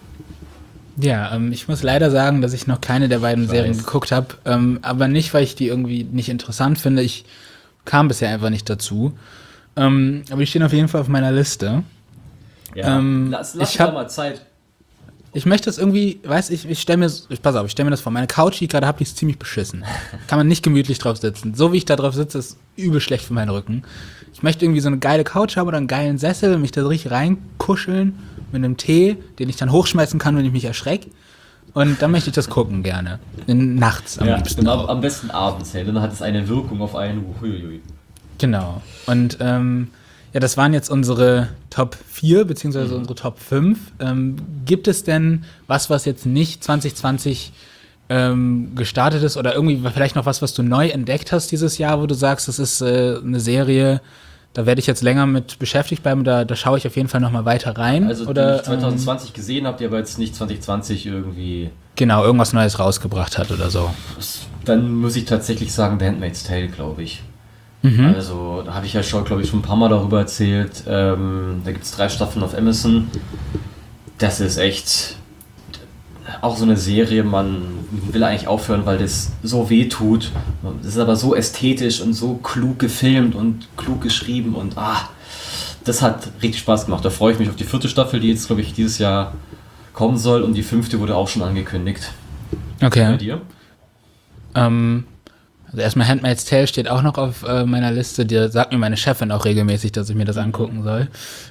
Ja, ähm, ich muss leider sagen, dass ich noch keine der beiden Serien geguckt habe. Ähm, aber nicht, weil ich die irgendwie nicht interessant finde. Ich kam bisher einfach nicht dazu. Ähm, aber die stehen auf jeden Fall auf meiner Liste. Ja, ähm, lass, lass ich hab, da mal Zeit. Ich möchte das irgendwie, weiß ich, ich stelle mir, ich, pass auf, ich stelle mir das vor, meine Couch, die ich gerade habe, die ist ziemlich beschissen. Kann man nicht gemütlich drauf sitzen. So wie ich da drauf sitze, ist übel schlecht für meinen Rücken. Ich möchte irgendwie so eine geile Couch haben oder einen geilen Sessel, mich da richtig reinkuscheln mit einem Tee, den ich dann hochschmeißen kann, wenn ich mich erschrecke. Und dann möchte ich das gucken gerne. In, nachts am ja, liebsten. Am, am besten abends, hey. Dann hat es eine Wirkung auf einen. Huiuiui. Genau. Und ähm, ja, das waren jetzt unsere Top vier, beziehungsweise mhm. unsere Top fünf. Ähm, gibt es denn was, was jetzt nicht zwanzig zwanzig ähm, gestartet ist oder irgendwie vielleicht noch was, was du neu entdeckt hast dieses Jahr, wo du sagst, das ist äh, eine Serie, da werde ich jetzt länger mit beschäftigt bleiben, da, da schaue ich auf jeden Fall noch mal weiter rein? Also oder, die ich zwanzig zwanzig ähm, gesehen habt, ihr aber jetzt nicht zwanzig zwanzig irgendwie... Genau, irgendwas Neues rausgebracht hat oder so. Dann muss ich tatsächlich sagen, The Handmaid's Tale, glaube ich. Mhm. Also, da habe ich ja schon, glaube ich, schon ein paar Mal darüber erzählt. Ähm, da gibt es drei Staffeln auf Amazon. Das ist echt auch so eine Serie, man will eigentlich aufhören, weil das so weh tut. Es ist aber so ästhetisch und so klug gefilmt und klug geschrieben und ah, das hat richtig Spaß gemacht. Da freue ich mich auf die vierte Staffel, die jetzt, glaube ich, dieses Jahr kommen soll und die fünfte wurde auch schon angekündigt. Okay. Bei dir? Ähm... Also erstmal Handmaid's Tale steht auch noch auf äh, meiner Liste. Die sagt mir meine Chefin auch regelmäßig, dass ich mir das angucken soll.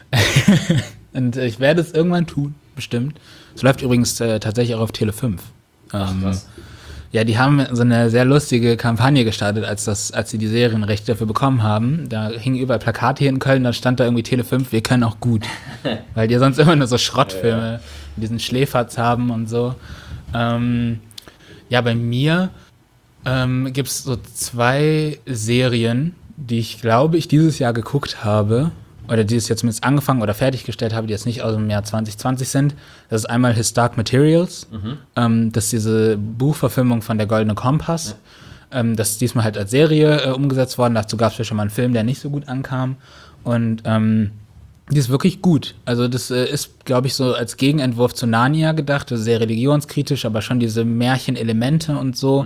Und äh, ich werde es irgendwann tun, bestimmt. Es läuft übrigens äh, tatsächlich auch auf Tele fünf. Ähm, Ach, was? Ja, die haben so eine sehr lustige Kampagne gestartet, als, das, als sie die Serienrechte dafür bekommen haben. Da hingen überall Plakate hier in Köln, da stand da irgendwie Tele fünf, wir können auch gut. Weil die sonst immer nur so Schrottfilme ja, ja. mit diesen Schläferz haben und so. Ähm, ja, bei mir Ähm, gibt es so zwei Serien, die ich glaube ich dieses Jahr geguckt habe, oder die es jetzt zumindest angefangen oder fertiggestellt habe, die jetzt nicht aus dem Jahr zwanzig zwanzig sind. Das ist einmal His Dark Materials, mhm. ähm, das ist diese Buchverfilmung von Der Goldene Kompass. Ja. Ähm, das ist diesmal halt als Serie äh, umgesetzt worden, dazu gab es ja schon mal einen Film, der nicht so gut ankam. Und ähm, Die ist wirklich gut. Also das äh, ist, glaube ich, so als Gegenentwurf zu Narnia gedacht. Das ist sehr religionskritisch, aber schon diese Märchenelemente und so. Mhm.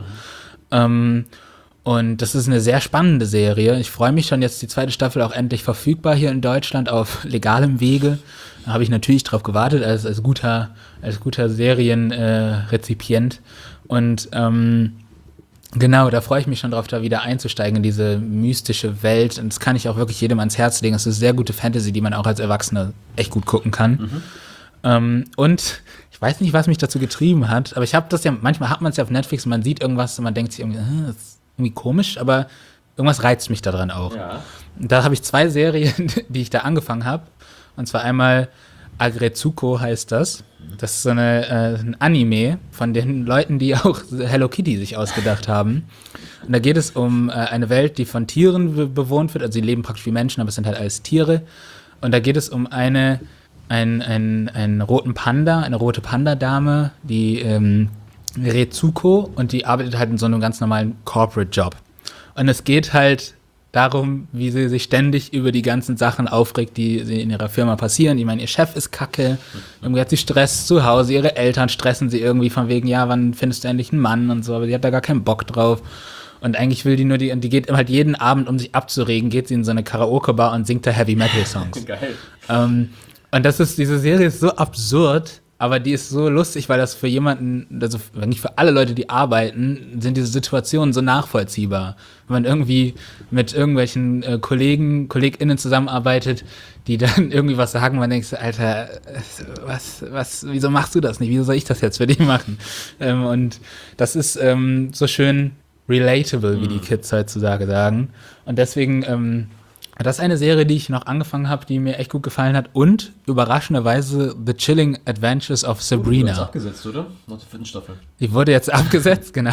Ähm, und das ist eine sehr spannende Serie. Ich freue mich schon, jetzt die zweite Staffel auch endlich verfügbar hier in Deutschland auf legalem Wege. Da habe ich natürlich drauf gewartet, als, als guter, als guter Serienrezipient. Äh, und ähm, genau, da freue ich mich schon drauf, da wieder einzusteigen in diese mystische Welt. Und das kann ich auch wirklich jedem ans Herz legen. Es ist sehr gute Fantasy, die man auch als Erwachsener echt gut gucken kann. Mhm. Ähm, und ich weiß nicht, was mich dazu getrieben hat, aber ich habe das ja, manchmal hat man es ja auf Netflix und man sieht irgendwas und man denkt sich irgendwie, äh, das ist irgendwie komisch, aber irgendwas reizt mich daran auch. Ja. Da habe ich zwei Serien, die ich da angefangen habe. Und zwar einmal Agretsuko heißt das. Das ist so eine, äh, ein Anime von den Leuten, die auch Hello Kitty sich ausgedacht haben. Und da geht es um äh, eine Welt, die von Tieren be- bewohnt wird. Also sie leben praktisch wie Menschen, aber es sind halt alles Tiere. Und da geht es um eine, ein, ein, einen roten Panda, eine rote Panda-Dame, die ähm, Retsuko, und die arbeitet halt in so einem ganz normalen Corporate-Job. Und es geht halt darum, wie sie sich ständig über die ganzen Sachen aufregt, die in ihrer Firma passieren. Ich meine, ihr Chef ist kacke, irgendwie hat sie Stress zu Hause, ihre Eltern stressen sie irgendwie von wegen, ja, wann findest du endlich einen Mann und so, aber sie hat da gar keinen Bock drauf. Und eigentlich will die nur, die, die geht halt jeden Abend, um sich abzuregen, geht sie in so eine Karaoke-Bar und singt da Heavy-Metal-Songs. Geil. Ähm, und das ist, diese Serie ist so absurd, aber die ist so lustig, weil das für jemanden, also nicht für alle Leute, die arbeiten, sind diese Situationen so nachvollziehbar. Wenn man irgendwie mit irgendwelchen äh, Kollegen, KollegInnen zusammenarbeitet, die dann irgendwie was sagen, man denkt, Alter, was, was, wieso machst du das nicht? Wieso soll ich das jetzt für dich machen? Ähm, und das ist ähm, so schön relatable, wie die Kids heutzutage sagen. Und deswegen, ähm, das ist eine Serie, die ich noch angefangen habe, die mir echt gut gefallen hat. Und überraschenderweise The Chilling Adventures of Sabrina. Die wurde jetzt abgesetzt, oder? Nach der vierten Staffel. Die wurde jetzt abgesetzt, genau.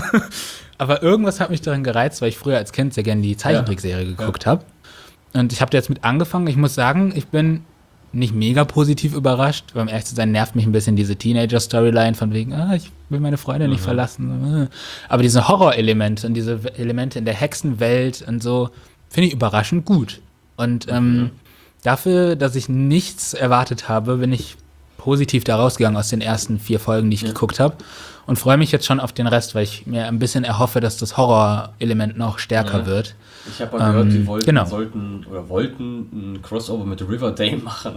Aber irgendwas hat mich daran gereizt, weil ich früher als Kind sehr gerne die Zeichentrickserie ja. geguckt ja. habe. Und ich habe jetzt mit angefangen. Ich muss sagen, ich bin nicht mega positiv überrascht. Weil, um ehrlich zu sein, nervt mich ein bisschen diese Teenager-Storyline von wegen, ah, ich will meine Freunde mhm. nicht verlassen. Aber diese Horrorelemente und diese Elemente in der Hexenwelt und so, finde ich überraschend gut. Und ähm, mhm. dafür, dass ich nichts erwartet habe, bin ich positiv da rausgegangen aus den ersten vier Folgen, die ich ja. geguckt habe. Und freue mich jetzt schon auf den Rest, weil ich mir ein bisschen erhoffe, dass das Horrorelement noch stärker ja. wird. Ich habe mal gehört, ähm, die wollten, genau. sollten oder wollten ein Crossover mit Riverdale machen.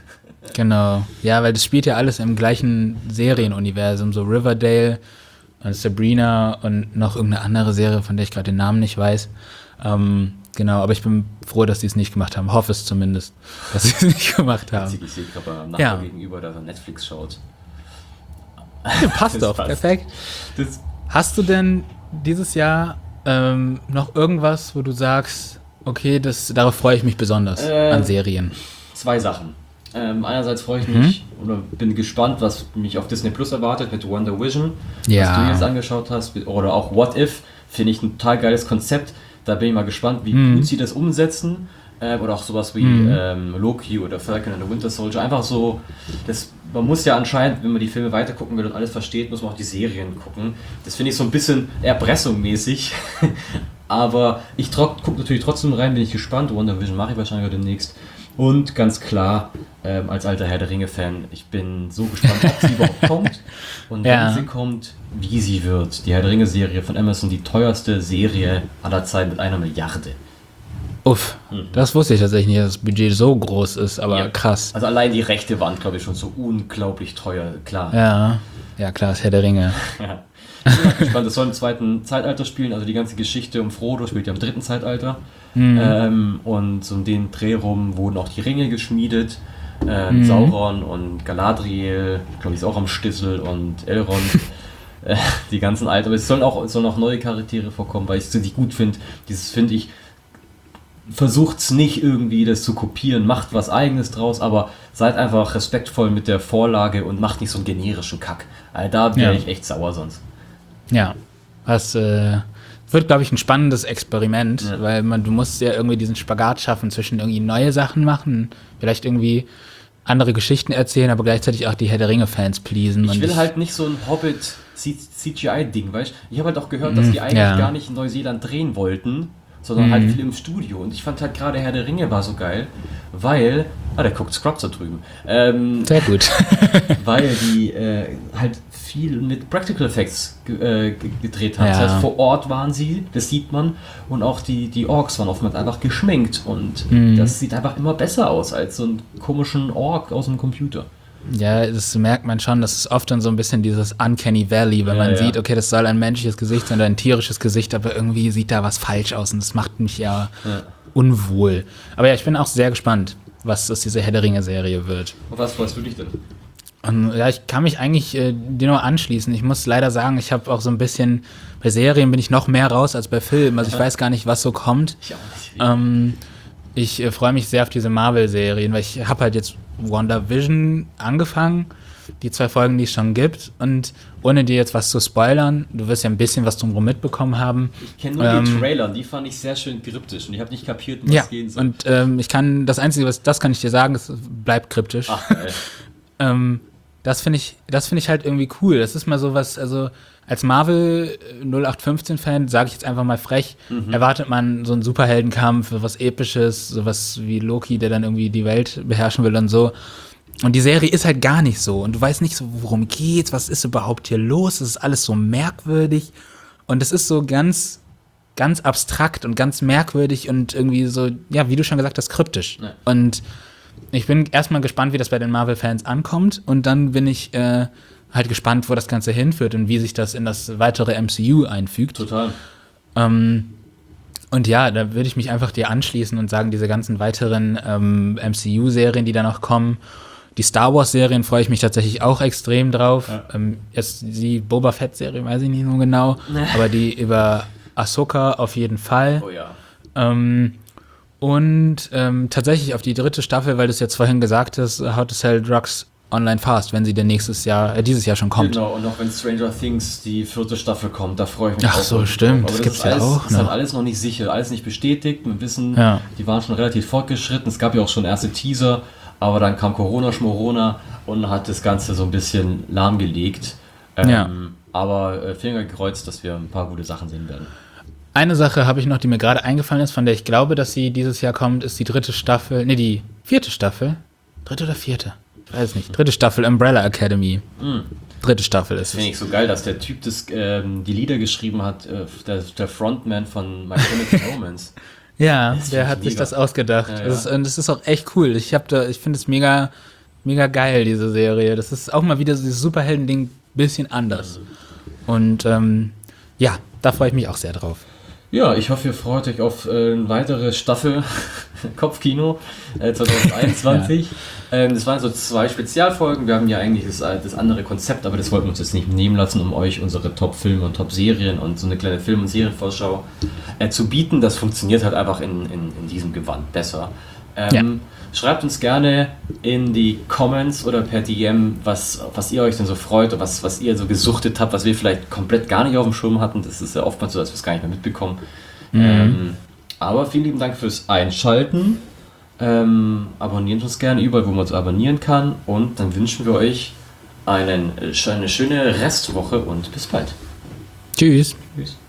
Genau. Ja, weil das spielt ja alles im gleichen Serienuniversum. So Riverdale und Sabrina und noch irgendeine andere Serie, von der ich gerade den Namen nicht weiß. Ähm, Genau, aber ich bin froh, dass sie es nicht gemacht haben. Hoffe es zumindest, dass sie es nicht gemacht haben. Ich sehe gerade am Nachbar ja. gegenüber, dass er Netflix schaut. Ja, passt doch, passt. Perfekt. Das Hast du denn dieses Jahr ähm, noch irgendwas, wo du sagst, okay, das, darauf freue ich mich besonders äh, an Serien? Zwei Sachen. Ähm, einerseits freue ich mich hm? oder bin gespannt, was mich auf Disney Plus erwartet mit Wonder Vision, ja. was du jetzt angeschaut hast, oder auch What If, finde ich ein total geiles Konzept. Da bin ich mal gespannt, wie mm. gut sie das umsetzen. Äh, oder auch sowas wie mm. ähm, Loki oder Falcon and the Winter Soldier. Einfach so, das, man muss ja anscheinend, wenn man die Filme weiter gucken will und alles versteht, muss man auch die Serien gucken. Das finde ich so ein bisschen Erpressung-mäßig. Aber ich gucke natürlich trotzdem rein, bin ich gespannt. Wonder Vision mache ich wahrscheinlich demnächst. Und ganz klar, ähm, als alter Herr der Ringe-Fan, ich bin so gespannt, ob sie überhaupt kommt. Und ja. wenn sie kommt, wie sie wird. Die Herr der Ringe-Serie von Amazon, die teuerste Serie aller Zeiten mit einer Milliarde. Uff, mhm. das wusste ich tatsächlich nicht, dass das Budget so groß ist, aber ja. krass. Also allein die Rechte waren, glaube ich, schon so unglaublich teuer, klar. Ja, ja klar, das Herr der Ringe. Ja. Ich bin gespannt, es soll im zweiten Zeitalter spielen, also die ganze Geschichte um Frodo spielt ja im dritten Zeitalter. Mhm. Ähm, und um den Dreh rum wurden auch die Ringe geschmiedet. Ähm, mhm. Sauron und Galadriel, glaube ich, ist auch am Stissel, und Elrond. äh, die ganzen alten, aber es sollen auch, es sollen auch neue Charaktere vorkommen, weil ich es ziemlich gut finde. Dieses finde ich, versucht's nicht irgendwie das zu kopieren, macht was Eigenes draus, aber seid einfach respektvoll mit der Vorlage und macht nicht so einen generischen Kack. Also da wäre ja. ich echt sauer sonst. Ja, das äh, wird, glaube ich, ein spannendes Experiment, ja. weil man, du musst ja irgendwie diesen Spagat schaffen zwischen irgendwie neue Sachen machen, vielleicht irgendwie andere Geschichten erzählen, aber gleichzeitig auch die Herr der Ringe-Fans pleasen. Ich will ich halt nicht so ein Hobbit-C G I-Ding, weißt du? Ich habe halt auch gehört, dass die eigentlich ja. gar nicht in Neuseeland drehen wollten, sondern mhm. halt viel im Studio. Und ich fand halt gerade Herr der Ringe war so geil, weil Ah, der guckt Scrubs da drüben. Ähm, Sehr gut. weil die äh, halt viel mit Practical Effects ge- äh, gedreht haben. Ja. Das heißt, vor Ort waren sie, das sieht man, und auch die, die Orks waren oftmals einfach geschminkt und Mhm. das sieht einfach immer besser aus als so einen komischen Ork aus dem Computer. Ja, das merkt man schon, das ist oft dann so ein bisschen dieses Uncanny Valley, wenn Ja, man ja. sieht, okay, das soll ein menschliches Gesicht sein oder ein tierisches Gesicht, aber irgendwie sieht da was falsch aus und das macht mich ja, Ja. unwohl. Aber ja, ich bin auch sehr gespannt, was das diese Herr der Ringe-Serie wird. Und was freust du dich denn? Und ja, ich kann mich eigentlich äh, dir nur anschließen. Ich muss leider sagen, ich habe auch so ein bisschen, bei Serien bin ich noch mehr raus als bei Filmen. Also ich weiß gar nicht, was so kommt. Ich auch nicht. Ähm, ich äh, freue mich sehr auf diese Marvel-Serien, weil ich habe halt jetzt WandaVision angefangen, die zwei Folgen, die es schon gibt. Und ohne dir jetzt was zu spoilern, du wirst ja ein bisschen was drumherum mitbekommen haben. Ich kenne nur Ähm, die Trailer und die fand ich sehr schön kryptisch und ich habe nicht kapiert, um was Ja, es gehen soll. und ähm, ich kann, das Einzige, was das kann ich dir sagen, es bleibt kryptisch. Ach, geil. Ähm, das finde ich, das finde ich halt irgendwie cool. Das ist mal sowas, also als Marvel null acht fünfzehn Fan, sage ich jetzt einfach mal frech, erwartet man so einen Superheldenkampf, sowas Episches, sowas wie Loki, der dann irgendwie die Welt beherrschen will und so. Und die Serie ist halt gar nicht so. Und du weißt nicht so, worum geht's, was ist überhaupt hier los? Es ist alles so merkwürdig. Und es ist so ganz, ganz abstrakt und ganz merkwürdig und irgendwie so, ja, wie du schon gesagt hast, kryptisch. Ja. Und ich bin erstmal gespannt, wie das bei den Marvel-Fans ankommt. Und dann bin ich äh, halt gespannt, wo das Ganze hinführt und wie sich das in das weitere M C U einfügt. Total. Ähm, und ja, da würde ich mich einfach dir anschließen und sagen, diese ganzen weiteren ähm, M C U-Serien, die da noch kommen, die Star Wars-Serien freue ich mich tatsächlich auch extrem drauf. Ja. Ähm, jetzt die Boba Fett-Serie weiß ich nicht so genau, aber die über Ahsoka auf jeden Fall. Oh ja. Ähm, und ähm, tatsächlich auf die dritte Staffel, weil du es jetzt vorhin gesagt hast, How to Sell Drugs Online Fast, wenn sie denn nächstes Jahr, äh, dieses Jahr schon kommt. Genau, und auch wenn Stranger Things die vierte Staffel kommt, da freue ich mich Ach auch. so, wirklich stimmt, drauf. das Aber gibt's ist ja alles, auch ist halt noch. alles noch nicht sicher, alles nicht bestätigt. Wir wissen, Ja. die waren schon relativ fortgeschritten. Es gab ja auch schon erste Teaser, aber dann kam Corona, Schmorona und hat das Ganze so ein bisschen lahmgelegt. Ähm, Ja. Aber äh, Finger gekreuzt, dass wir ein paar gute Sachen sehen werden. Eine Sache habe ich noch, die mir gerade eingefallen ist, von der ich glaube, dass sie dieses Jahr kommt, ist die dritte Staffel, nee, die vierte Staffel. Dritte oder vierte? Ich weiß nicht. Dritte Staffel Umbrella Academy. Mhm. Dritte Staffel ist Finde es. ich so geil, dass der Typ das, ähm, die Lieder geschrieben hat, äh, der, der Frontman von My Chemical Romance. Ja, Das der finde hat ich sich mega. das ausgedacht. Ja, ja. Das ist, und das ist auch echt cool. Ich habe da, ich finde es mega, mega geil, diese Serie. Das ist auch mal wieder dieses Superhelden-Ding bisschen anders. Und ähm, ja, da freue ich mich auch sehr drauf. Ja, ich hoffe, ihr freut euch auf äh, eine weitere Staffel Kopfkino äh, zwanzig einundzwanzig. ähm, das waren so zwei Spezialfolgen. Wir haben ja eigentlich das, äh, das andere Konzept, aber das wollten wir uns jetzt nicht nehmen lassen, um euch unsere Top-Filme und Top-Serien und so eine kleine Film- und Serienvorschau äh, zu bieten. Das funktioniert halt einfach in, in, in diesem Gewand besser. Ähm, Ja. Schreibt uns gerne in die Comments oder per D M, was, was ihr euch denn so freut und was, was ihr so gesuchtet habt, was wir vielleicht komplett gar nicht auf dem Schirm hatten. Das ist ja oftmals so, dass wir es gar nicht mehr mitbekommen. Mhm. Ähm, aber vielen lieben Dank fürs Einschalten. Ähm, abonniert uns gerne überall, wo man uns abonnieren kann. Und dann wünschen wir euch einen, eine schöne Restwoche und bis bald. Tschüss. Tschüss.